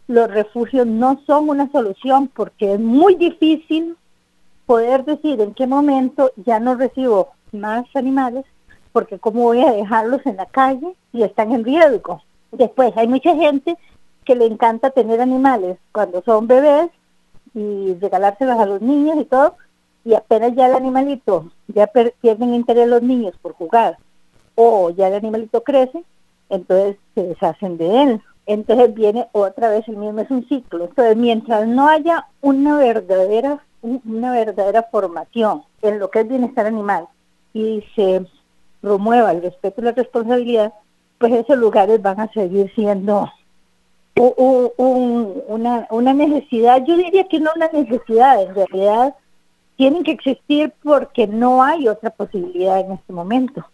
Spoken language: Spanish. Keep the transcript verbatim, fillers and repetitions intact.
los refugios no son una solución porque es muy difícil poder decir en qué momento ya no recibo más animales, porque cómo voy a dejarlos en la calle y están en riesgo. Después hay mucha gente que le encanta tener animales cuando son bebés y regalárselos a los niños y todo, y apenas ya el animalito, ya per- pierden interés los niños por jugar, o ya el animalito crece, entonces se deshacen de él. Entonces viene otra vez el mismo, es un ciclo. Entonces mientras no haya una verdadera, una verdadera formación en lo que es bienestar animal y se promueva el respeto y la responsabilidad, pues esos lugares van a seguir siendo un, un, un, una, una necesidad. Yo diría que no una necesidad, en realidad tienen que existir porque no hay otra posibilidad en este momento.